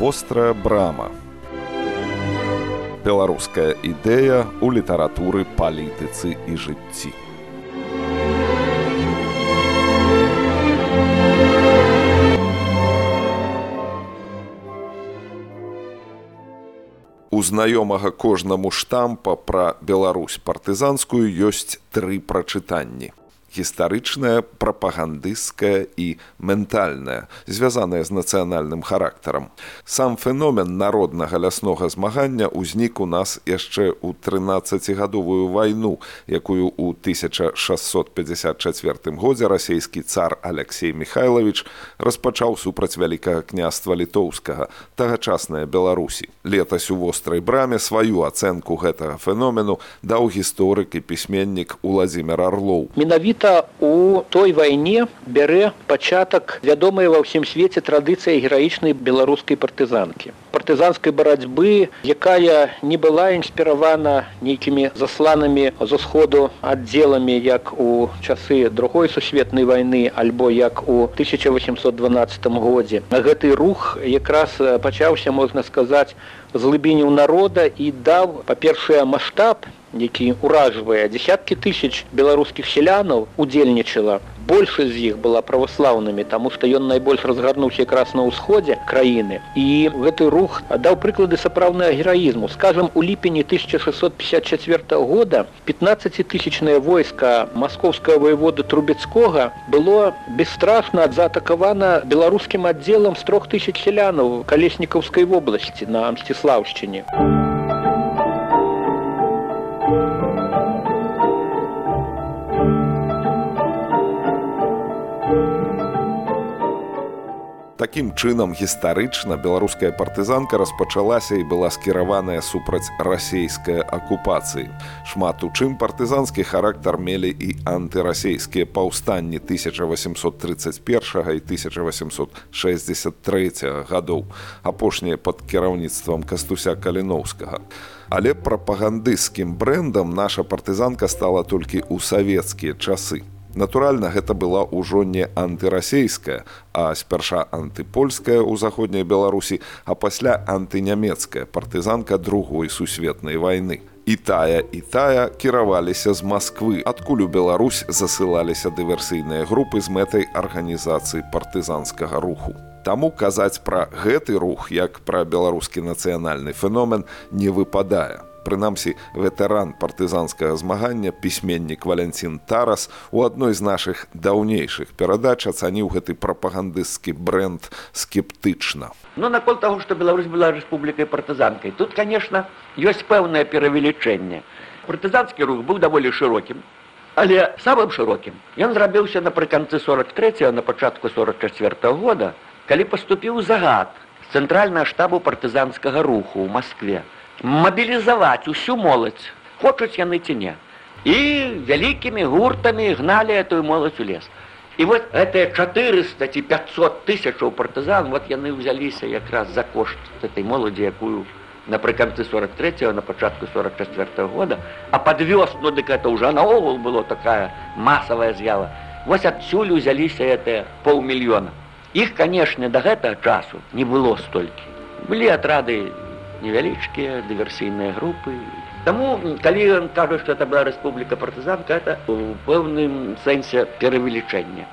Вострая брама. Беларуская ідэя ў літаратуры, палітыцы і жыцці. У знаёмага кожнаму штампа пра Беларусь партызанскую ёсць тры прачытанні. Гістарычнае, прапагандысцкае і ментальнае, звязанае з нацыянальным характарам. Сам феномен народнага ляснога змагання ўзнік у нас яшчэ ў 13-гадовую вайну, якую ў 1654 годзе расійскі цар Аляксей Міхайлавіч распачаў супраць Вялікага княства Літоўскага, тагачаснае Беларусі. Летась у вострай браме сваю ацэнку гэтага феномену даў гісторык і пісьменнік Уладзімір Арлоў. Менавіта у той вайне бярэ пачатак вядомая ва ўсім свеце традыцыя гераічнай беларускай партызанкі. Партызанскай барацьбы, якая не была інспіравана нейкімі засланымі з усходу аддзеламі, як у часы Другой сусветнай вайны, альбо як у 1812 годзе. Гэты рух якраз пачаўся, можна сказаць, з глыбіняў народа і даў, па-першае, маштаб, які ўражвае. Дзесяткі тысяч беларускіх сялянаў удзельнічала. Большасць з іх была праваслаўнымі, таму што ён найбольш разгарнуўся якраз на ўсходзе краіны. І гэты рух даў прыклады сапраўднага гераізму. Скажам, у ліпені 1654 года 15-тысячнае войска маскоўскага воеводы Трубецкога было бесстрашна заатакавана беларускім аддзелам з 3000 сялянаў Калеснікаўскай вобласці на Мсціслаўшчыне. Такім чынам, гістарычна беларуская партызанка распачалася і была скіраваная супраць расейскай акупацыі. Шмат у чым партызанскі характар мелі і антырасейскія паўстанні 1831 і 1863 гадоў, апошнія пад кіраўніцтвам Кастуся Каліноўскага. Але прапагандысцкім брэндам наша партызанка стала толькі ў савецкія часы. Натуральна, гэта была ўжо не антырасейская, а спярша антыпольская ў заходняй Беларусі, а пасля антынямецкая партызанка Другой сусветнай вайны. І тая кіраваліся з Масквы, адкуль у Беларусь засылаліся дыверсійныя групы з мэтай арганізацыі партызанскага руху. Таму казаць пра гэты рух, як пра беларускі нацыянальны феномен, не выпадае. Прынамсі, ветэран партызанскага змагання, пісьменнік Валянцін Тарас у адной з нашых даўнейшых перадач ацаніў гэты прапагандысцкі брэнд скептычна. Наконт таго, што Беларусь была рэспублікай партызанкай, тут, конечно, ёсць пэўнае перавелічэнне. Партызанскі рух быў даволі шырокім, але самым шырокім ён зрабіўся напрыканцы 43-го, на пачатку 44-го года, калі паступіў загад з цэнтральнага штабу партызанскага руху ў Маскве. Мабілізаваць усю моладзь, хочуць яны ці не. І вялікімі гуртамі гналі этую моладзь у лес. І вот гэтыя 400 ці 500 тысячаў партызан, вот яны ўзяліся якраз за кошт этой моладзі, якую напрыканцы 43-го, на пачатку 44-го года, а пад вёсну, дык это ўжо наогул было такая масавая з'ява. Вось адсюль узяліся гэтыя 500 000. Іх, канешне, да гэтага часу не было столькі. Былі атрады невялічкія, дыверсійныя групы. Таму, калі ён кажа, што это была рэспубліка партызанка, это ў пэўным сэнсе перавелічэнне.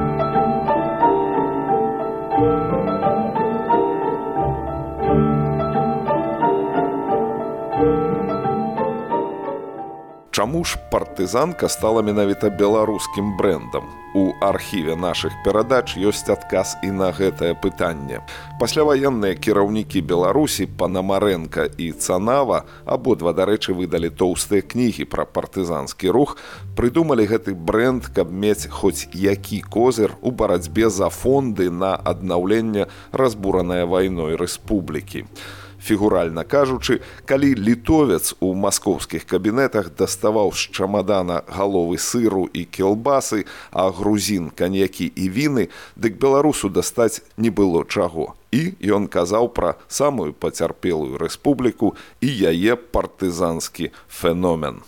Чаму ж партызанка стала менавіта беларускім брэндам? У архіве нашых перадач ёсць адказ і на гэтае пытанне. Пасляваенныя кіраўнікі Беларусі Панамарэнка і Цанава, абодва, дарэчы, выдалі тоўстыя кнігі пра партызанскі рух, прыдумалі гэты брэнд, каб мець хоць які козыр у барацьбе за фонды на аднаўленне разбуранай вайной рэспублікі. Фігуральна кажучы, калі літовец у маскоўскіх кабінетах даставаў з чамадана галовы сыру і кілбасы, а грузін каньякі і віны, дык беларусу дастаць не было чаго. І ён казаў пра самую пацярпелую рэспубліку і яе партызанскі феномен.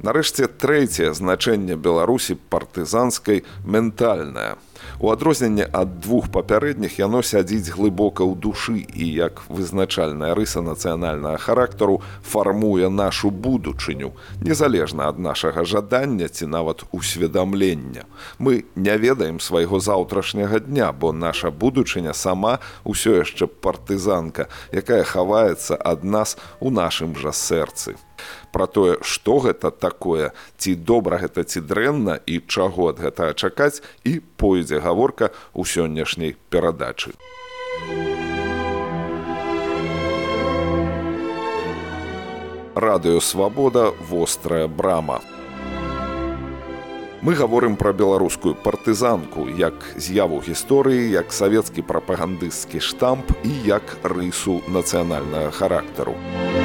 Нарэшце, трэцяе значэнне Беларусі партызанскай ментальнае. У адрозненне ад двух папярэдніх яно сядзіць глыбока ў душы і, як вызначальная рыса нацыянальнага характару, фармуе нашу будучыню, незалежна ад нашага жадання ці нават усведамлення. Мы не ведаем свайго заўтрашняга дня, бо наша будучыня сама ўсё яшчэ партызанка, якая хаваецца ад нас у нашым жа сэрцы. Пра тое, што гэта такое, ці добра гэта, ці дрэнна і чаго ад гэтага чакаць, і пойдзе гаворка ў сённяшняй перадачы. Радыё Свабода, вострая брама. Мы гаворым пра беларускую партызанку, як з'яву гісторыі, як савецкі прапагандысцкі штамп і як рысу нацыянальнага характару.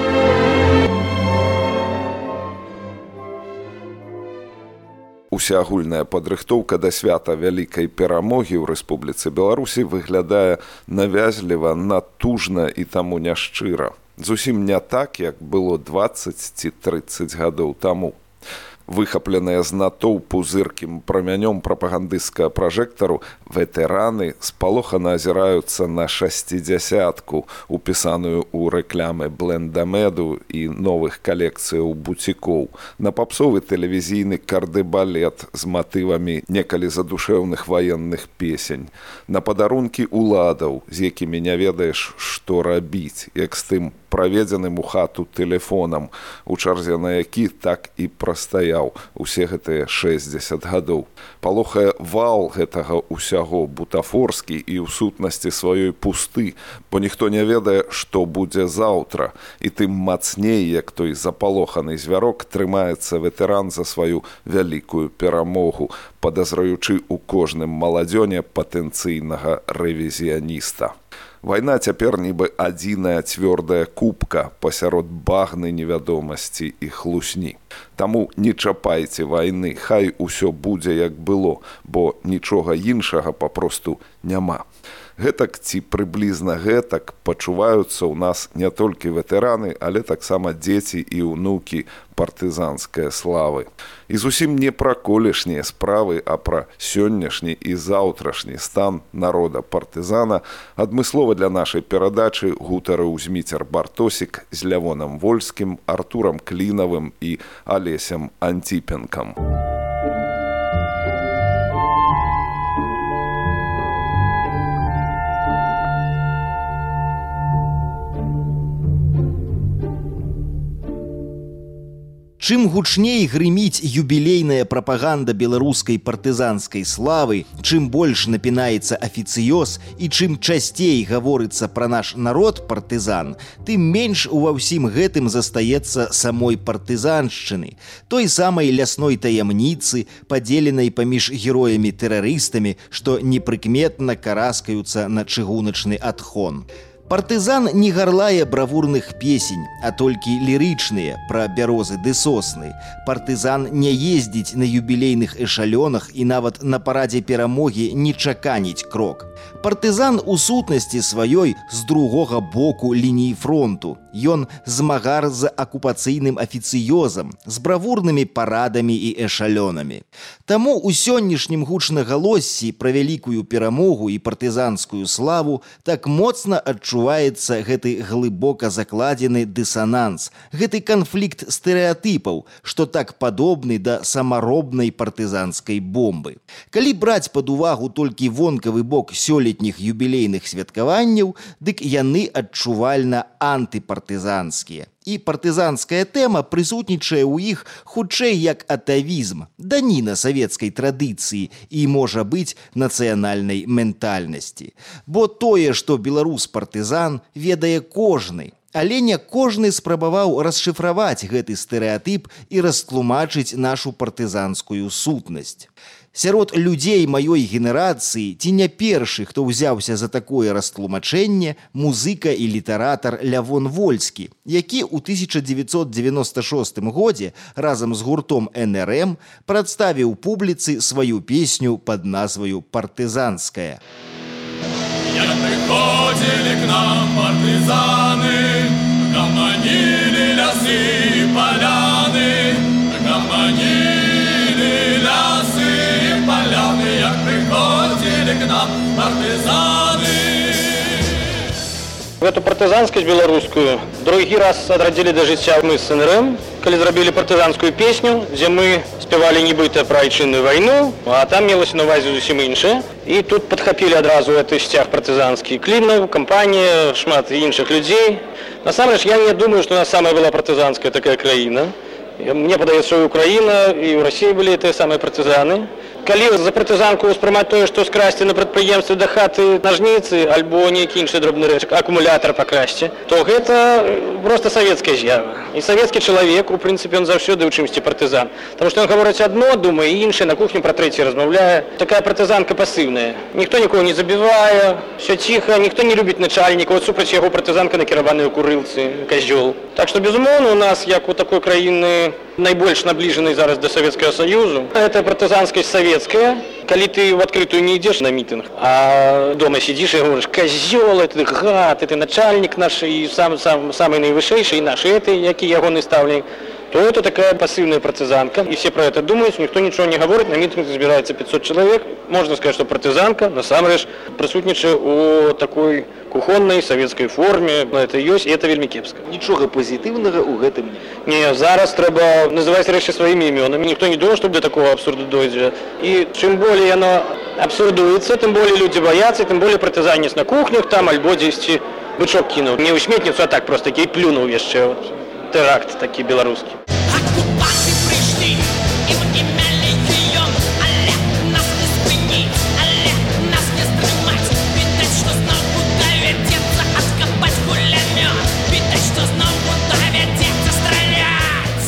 Усеагульная падрыхтоўка да свята вялікай перамогі ў Рэспубліцы Беларусі выглядае навязліва, натужна і таму няшчыра. Зусім не так, як было 20 ці 30 гадоў таму. Выхапленыя з натоўпу зыркім прамянём прапагандысцкага пражэктару, ветэраны спалохана азіраюцца на 60-ку, упісаную ў рэклямы Блендамеду і новых калекцыяў буцікоў, на папсовы тэлевізійны кардыбалет з матывамі некалі задушэўных ваенных песень, на падарункі уладаў, з якімі не ведаеш, што рабіць, як з тым праведзеным у хату тэлефонам, у чарзе на які так і прастаяў усе гэтыя 60 гадоў. Палохае вал гэтага ўсяго бутафорскі і ў сутнасці сваёй пусты, бо ніхто не ведае, што будзе заўтра, і тым мацней, як той запалоханы звярок, трымаецца ветэран за сваю вялікую перамогу, падазраючы ў кожным маладзёне патэнцыйнага рэвізіяніста. Вайна цяпер нібы адзіная цвёрдая купка пасярод багны невядомасці і хлусні. Таму не чапайце вайны, хай усё будзе як было, бо нічога іншага папросту няма. Гэтак ці прыблізна гэтак пачуваюцца ў нас не толькі ветэраны, але таксама дзеці і ўнукі партызанскай славы. І зусім не пра колішнія справы, а пра сённяшні і заўтрашні стан народа партызана адмыслова для нашай перадачы гутарыў Зміцер Бартосік з Лявонам Вольскім, Артурам Клінавым і Алесем Антіпенкам. Чым гучней грыміць юбілейная прапаганда беларускай партызанскай славы, чым больш напінаецца афіцыёз і чым часцей гаворыцца пра наш народ партызан, тым менш ува ўсім гэтым застаецца самой партызаншчыны, той самай лясной таямніцы, падзеленай паміж героямі-тэрарыстамі, што непрыкметна караскаюцца на чыгуначны адхон. Партызан не гарлае бравурных песень, а толькі лірычныя пра бярозы ды сосны. Партызан не ездзіць на юбілейных эшалёнах і нават на парадзе перамогі не чаканіць крок. Партызан у сутнасці сваёй з другога боку лініі фронту. Ён змагар з акупацыйным афіцыёзам, з бравурнымі парадамі і эшалёнамі. Таму ў сённяшнім гучнагалоссі пра вялікую перамогу і партызанскую славу так моцна адчуваецца гэты глыбока закладзены дысананс, гэты канфлікт стэрэатыпаў, што так падобны да самаробнай партызанскай бомбы. Калі браць пад увагу толькі вонкавы бок сёлетніх юбілейных святкаванняў, дык яны адчувальна антыпартызанскія. І партызанская тэма прысутнічае ў іх хутчэй як атавізм, даніна савецкай традыцыі і, можа быць, нацыянальнай ментальнасці. Бо тое, што беларус-партызан, ведае кожны, але не кожны спрабаваў расшыфраваць гэты стэрэатып і растлумачыць нашу партызанскую сутнасць. Сярод людзей маёй генерацыі ці не першы, хто ўзяўся за такое растлумачэнне, музыка і літаратар Лявон Вольскі, які ў 1996 годзе разам з гуртом НРМ прадставіў публіцы сваю песню пад назваю «Партызанская». Як прыходзілі к нам партызаны, гаманілі лясы і паляны, Манили лясы и поляны, як приходили к нам партизаны. Эту партизанскость белорусскую другі раз адрадзілі да жыцця мы з СНРМ, калі зрабілі партызанскую песню, дзе мы спявалі нібыта пра айчынную вайну, а там мелася на ўвазе зусім іншае. І тут падхапілі адразу гэты сцяг партызанскі Клінаў, кампанія, шмат іншых людзей. Насамрэч, я не думаю, што у нас самая была партызанская такая краіна. Мне падаецца, і Украіна, і ў Расіі былі тыя самыя партызаны. Калі за партызанку ўспрымаць тое, што скрасці на прадпрыемстве да хаты нажніцы, альбо нейкі іншы дробны рэч, акумулятар пакрасці, то гэта проста савецкая з'ява. І савецкі чалавек, у прынцыпе, ён заўсёды ў чымсьці партызан. Таму што ён гаворыць адно, думае, і іншае, на кухню пра трэцяе размаўляе. Такая партызанка пасыўная. Ніхто нікого не забівае, ўсё ціха, ніхто не любіць начальніка, от супраць яго партызанка накіраваная ў курылцы, казёл. Так што, безумоўна, у нас, як у такой краіны найбольш набліжанай зараз да Савецкага Саюзу, гэта партызанскасць савецкая. Калі ты в адкрытую не ідзеш на мітынг, а дома сидзіш і говориш, казёл, ты гад, ты начальник наш, і самый найвышэйшы, і наш, это, які ягоны стаўнік, то это такая пассивная партизанка. И все про это думают, никто ничего не говорит, на митинге собирается 500 человек. Можно сказать, что партизанка, насамрэч, присутнічае у такой кухонной советской форме. Это ёсць, и это вельмі кепска. Нічога пазітыўнага ў гэтым не. Зараз трэба называть рэчы сваімі імёнамі. Никто не думает, что до такого абсурду дойдзе. И чым более оно абсурдуется, тем более люди боятся, тем более партизанец на кухнях там, альбо дзесьці бычок кинул. Не ў сметніцу, а так просто таки плюнул яшчэ. Вот. Теракт такі беларускі. Оккупанты пришли, и мы имели ее, але нас не спынить, але нас не стрымать. Видать, что знову доведется откопать пулемет, видать, что знову доведется стрелять.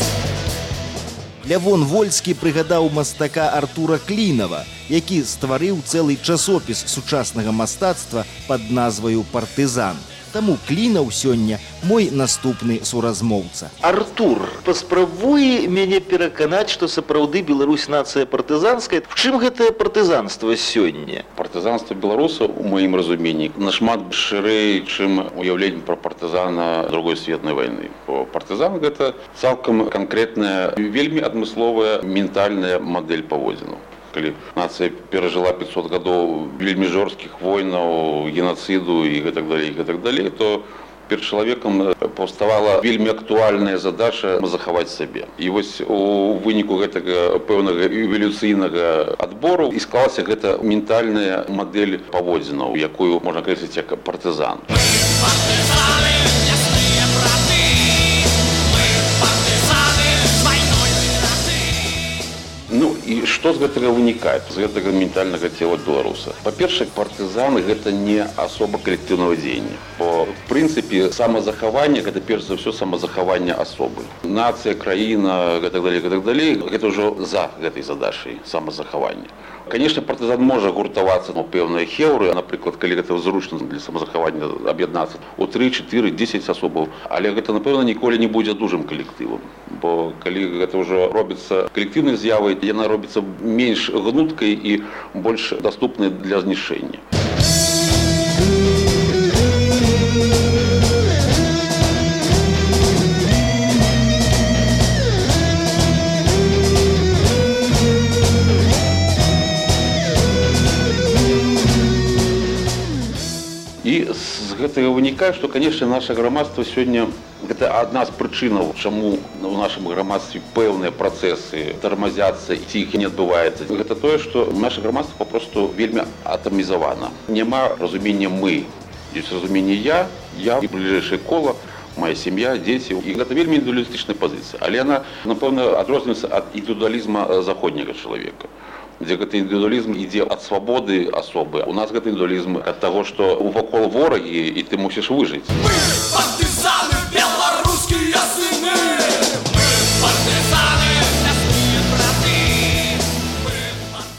Лявон Вольскі прыгадаў мастака Артура Клінава, які стварыў цэлы часопіс сучаснага мастацтва пад назваю «Партызан». Таму Клінаў сёння мой наступны суразмоўца. Артур, паспрабуй мяне пераканаць, што сапраўды Беларусь нацыя партызанская. В чым гэтае партызанства сёння? Партызанство беларуса, у маім разуменні, нашмат шырэй, чым уяўленне пра партызана другой светнай вайны. Партызан гэта цалкам канкрэтная, вельмі адмысловая ментальная мадэль паводзінаў. Калі нацыя перажыла 500 гадоў вельмі жорсткіх войнаў, геноциду і гэтак далей, то перад чалавекам паўставала вельмі актуальная задача захаваць сабе. І вось у выніку гэтага пэўнага эвалюцыйнага адбору і склалася гэта ментальная мадэль паводзінаў, якую можна акрэсліць як партызан. Ну і што з гэтага вынікае, з гэтага ментальнага цела беларуса? Па-першае, партызаны гэта не асоба калектыўнага дзеяння. Бо, в прынцыпе, самазахаванне гэта перш за ўсё самазахаванне асобы. Нацыя, краіна, гэтак далей, гэта ўжо за гэтай задачай самазахавання. Канешне, партызан можа гуртавацца на пэўныя хеўры, напрыклад, калі гэта зручна для самазахавання аб'яднацца у 3, 4, 10 асобаў, але гэта, напэўна, ніколі не будзе дужым калектывам. Бо калі гэта ўжо робіцца калектыўнай з'явай, яна робіцца менш гнуткай і больш даступнай для знішчэння. І з гэтага вынікае, што, канешне, наша грамадства сёння гэта адна з прычынаў, чаму у нашым грамадстве пэўныя працэсы тармазяцца, ці іх не адбываецца. Гэта тое, што наша грамадства папросту вельмі атамізавана. Няма разумення «мы». Ёсць разуменне «я» і бліжэйшае кола, моя сям'я, дзеці. І гэта вельмі індывідуалістычная пазіцыя. Але яна, напэўна, адрозніваецца ад індывідуалізма заходняга чалавека, дзе гэты індывідуалізм ідзе ад свабоды асобы. У нас гэты індывідуалізм ад таго, што вакол ворагі, і ты мусіш выжыць. Мы партызаны, беларускія сыны! Мы партызаны, мясныя браты! Што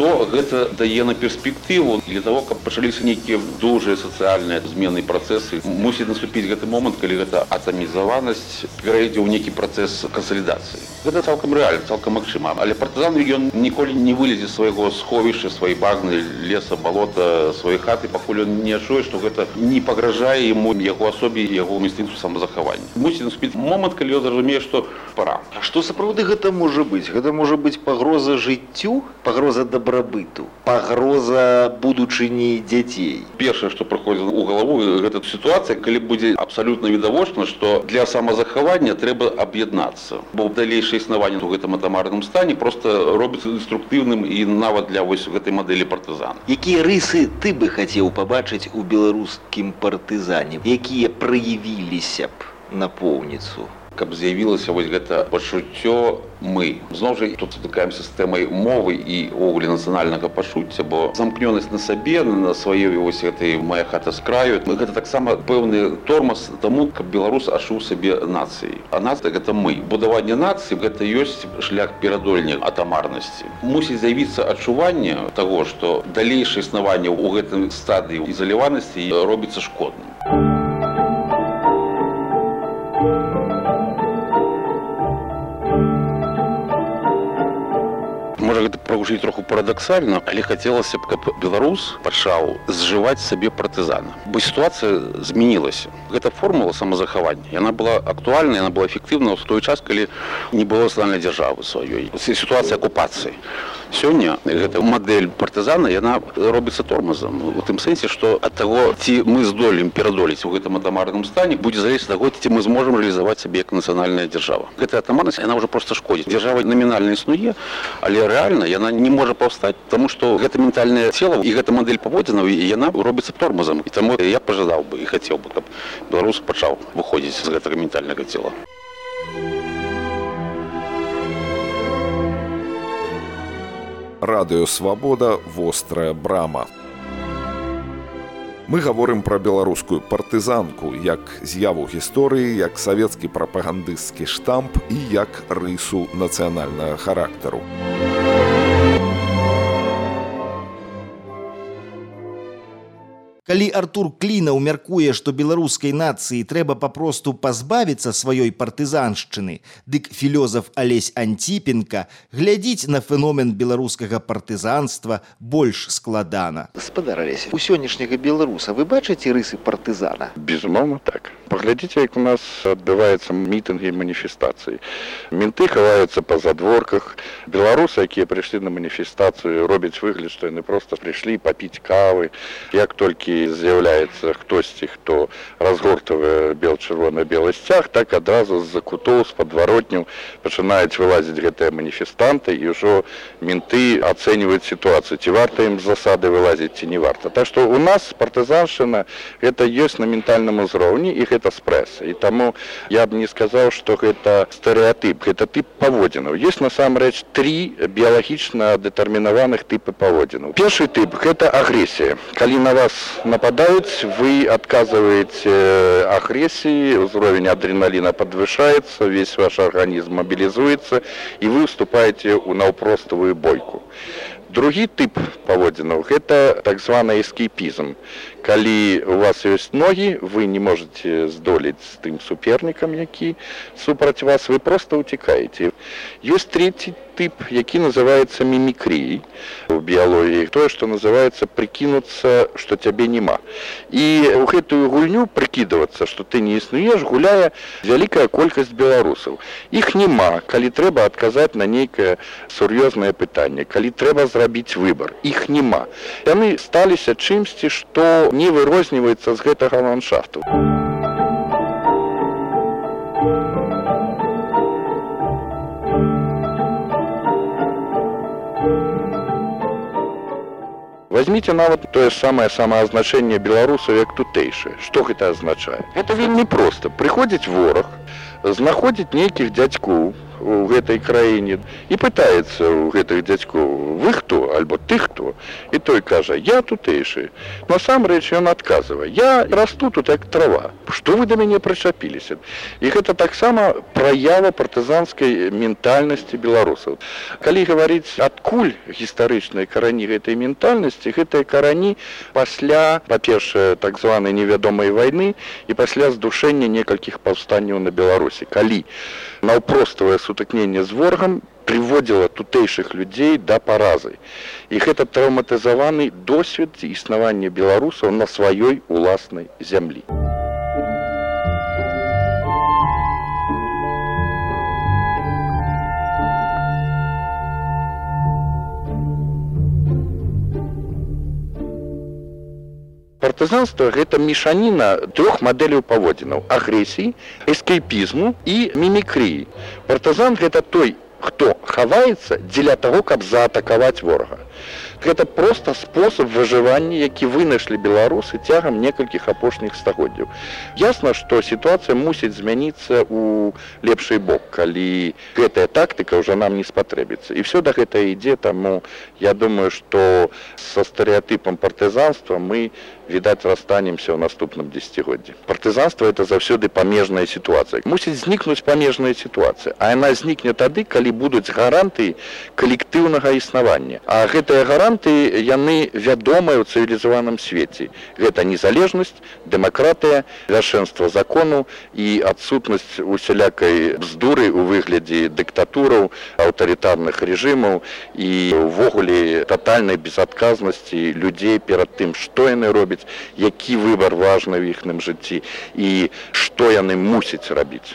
што гэта дае на перспектыву для того, каб пачаліся нейкія дужыя сацыяльныя змены працэсы. Мусіць наступіць гэты момант, калі гэта атамізаванасць перайдзе ў нейкі працэс кансалідацыі. Гэта цалкам рэальна, цалкам магчыма. Але партызан ён ніколі не вылезе з свайго сховішча, сваёй багны, леса, балота, сваёй хаты, пакуль ён не адчуе, што гэта не пагражае яму, яго асобе, яго інстынкту самазахавання. Мусіць наступіць момант, калі ён зразумее, што пора. А што сапраўды гэта можа быць? Гэта можа быць пагроза жыццю, пагроза дабрабыту, пагроза будучыні дзяцей. Першае, што прыходзіць у галаву, гэта сітуацыя, калі будзе абсалютна відавочна, што для самазахавання трэба аб'яднацца. Бо далейшае існаванне ў гэтым атамарным стане проста робіцца деструктыўным і нават для вось гэтай мадэлі партызана. Якія рысы ты бы хацеў пабачыць у беларускім партызане, якія праявіліся б напоўніцу? Каб з'явілася вось гэта пачуццё мы. Зноў жа тут сутыкаемся з тэмай мовы і ўвогуле нацыянальнага пачуцця, бо замкнёнасць на сабе, на сваёй вось гэтай «Мая хата з краю» гэта таксама пэўны тормоз таму, каб беларус адчуў сабе нацыяй. А нацыя гэта мы. Будаванне нацыі гэта ёсць шлях перадолення атамарнасці. Мусіць з'явіцца адчуванне таго, што далейшае існаванне ў гэтай стадыі ізаляванасці робіцца шкодным. Можа, гэта прагучыць троху парадаксальна, але хацелася б, каб беларус пачаў зжываць сабе партызана. Бо сітуацыя змянілася. Гэта формула самазахавання. Яна была актуальна, яна была эфектыўна ў той час, калі не было нацыянальнай дзяржавы сваёй. Сітуацыя акупацыі. Сёння гэта мадэль партызана, яна робіцца тормозам. У тым сэнсе, што ад таго, ці мы здолеем перадолець у гэтым атамарным стане, будзе залежаць ад таго, ці мы зможам рэалізаваць сабе як нацыянальная дзяржава. Гэтая атамарнасць, яна ўжо проста шкодзіць. Дзяржава намінальна існуе, але рэальна яна не можа паўстаць, таму што гэта ментальнае цела і гэта мадэль паводзінаў, і яна робіцца тормозам. І таму я пажадаў бы і хацеў бы, каб беларус пачаў выходзіць з гэтага ментальнага цела. Радыё Свабода, вострая брама. Мы гаворым пра беларускую партызанку як з'яву гісторыі, як савецкі прапагандысцкі штамп і як рысу нацыянальнага характару. Калі Артур Клінаў мяркуе, што беларускай нацыі трэба папросту пазбавіцца сваёй партызаншчыны, дык філёзаф Алесь Антіпенка глядзіць на феномен беларускага партызанства больш складана. Гаспадар Алесь, у сённяшняга беларуса вы бачыце рысы партызана? Безумоўна, так. Паглядзіце, як у нас адбываюцца мітынгі і маніфестацыі. Менты хаваюцца па задворках. Беларусы, якія прыйшлі на маніфестацыю, робяць выгляд, што яны проста прыйшлі папіць кавы. Як толькі з'яўляецца хтосьці, хто разгортавае бел-чырвона-белы сцяг, так адразу з-за кутоў, з падваротняў пачынаюць вылазіць гэтыя маніфестанты, і ўжо менты ацэньваюць сітуацыю, ці варта ім з засады вылазіць, ці не варта. Так што у нас партызаншчына гэта ёсць на ментальным узроўні, і гэта спрэс. І таму я б не сказаў, што гэта стэрэатып, гэта тып паводзінаў. Ёсць насамрэч 3 біялагічна дэтэрмінаваных тыпы паводзінаў. Першы тып – гэта агрэсія. Калі на вас нападаюць, вы адказваеце агрэсіі, узровень адреналіна падвышаецца, весь ваш арганізм мабілізуецца, і вы ўступаеце ў наўпроставую бойку. Другі тып паводзінаў – гэта так званы эскейпізм. Калі у вас ёсць ногі, вы не можете здолець з тым супернікам, які супраць вас, вы проста ўцікаеце. Ёсць трэці тып, які называецца мімікрыяй у біялогіі. Тое, што называецца прыкінуцца, што цябе няма. І ў гэтую гульню прыкідавацца, што ты не існуеш, гуляе вялікая колькасць беларусаў. Іх няма, калі трэба адказаць на нейкае сур'ёзнае пытанне, калі трэба зрабіць выбар. Іх няма. Яны сталіся чымсьці, што не вырозніваецца з гэтага ландшафту. Возьмите нават тое самае самаазначэнне беларусаў як тутэйшае. Што гэта азначае? Гэта вельмі проста. Прыходзіць вораг, знаходзіць нейкіх дзядзькоў, у гэтай краіне і пытаецца ў гэтых дзядзькоў: вы хто, альбо ты хто? І той кажа: я тутэйшы. Насамрэч ён адказвае: я расту тут як трава. Што вы да мяне прычапіліся? І гэта таксама праява партызанскай ментальнасці беларусаў. Калі гаварыць, адкуль гістарычныя карані гэтай ментальнасці, гэтыя карані пасля, па-першае, так званай невядомай вайны і пасля здушэння некалькіх паўстанняў на Беларусі, калі наўпроставае сутыкненне з ворагам прыводзіла тутэйшых людзей да паразы. І гэта траўматызаваны досвед існавання беларусаў на сваёй уласнай зямлі. Партызанства – гэта мешаніна трох мадэляў паводзінаў: агрэсіі, эскейпізму і мімікрыі. Партызан – гэта той, хто хаваецца дзеля таго, каб заатакаваць ворага. Гэта проста спосаб выжывання, які вынайшлі беларусы цягам некалькіх апошніх стагоддзяў. Ясна, што сітуацыя мусіць змяніцца ў лепшы бок, калі гэтая тактыка ўжо нам не спатрэбіцца. І ўсё да гэтага ідзе, таму я думаю, што са стэрэатыпам партызанства мы, відаць, расстанемся ў наступным дзесяцігоддзі. Партызанства – это заўсёды памежная сітуацыя. Мусіць знікнуць памежная сітуацыя, а яна знікне тады, калі будуць гарантыі калектыўнага існавання. А гэтыя гарантыі, яны вядомыя ў цывілізаваным свеце. Гэта незалежнасць, дэмакратыя, вяршэнства закону і адсутнасць усялякай бздуры ў выглядзе дыктатураў, аўтарытарных рэжымаў і ўвогуле татальнай безадказнасці людзей перад тым, што яны робяць, які выбар важны ў іхным жыцці і што яны мусяць рабіць.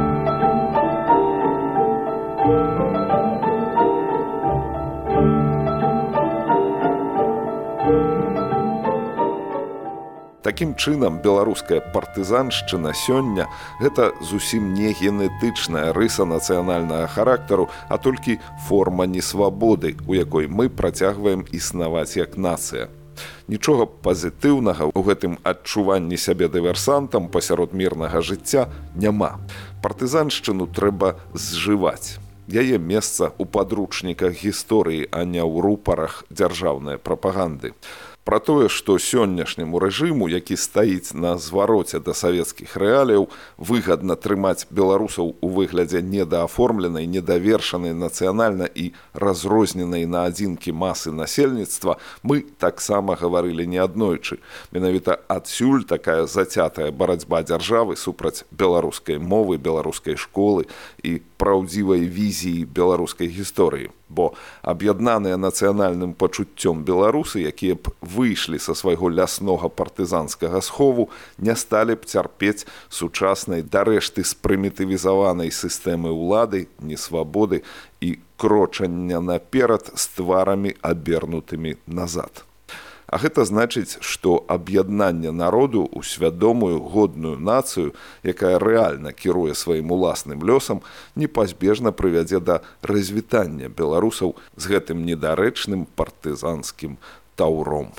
Такім чынам, беларуская партызаншчына сёння – гэта зусім не генетычная рыса нацыянальнага характару, а толькі форма несвабоды, у якой мы працягваем існаваць як нацыя. Нічога пазітыўнага ў гэтым адчуванні сябе дыверсантам пасярод мірнага жыцця няма. Партызаншчыну трэба зжываць. Яе месца ў падручніках гісторыі, а не ў рупарах дзяржаўнай прапаганды. Пра тое, што сённяшняму рэжыму, які стаіць на звароце да савецкіх рэаліяў, выгадна трымаць беларусаў у выглядзе недааформленай, недавершанай нацыянальна і разрозненай на адзінкі масы насельніцтва, мы таксама гаварылі неаднойчы. Менавіта адсюль такая зацятая барацьба дзяржавы супраць беларускай мовы, беларускай школы і праўдзівай візіі беларускай гісторыі. Бо аб'яднаныя нацыянальным пачуццём беларусы, якія б выйшлі са свайго ляснога партызанскага схову, не сталі б цярпець сучаснай дарэшты спрымітывізаванай сістэмы ўлады, несвабоды і крочання наперад з тварамі абернутымі назад. А гэта значыць, што аб'яднанне народу ў свядомую годную нацыю, якая рэальна кіруе сваім уласным лёсам, непазбежна прывядзе да развітання беларусаў з гэтым недарэчным партызанскім таўром.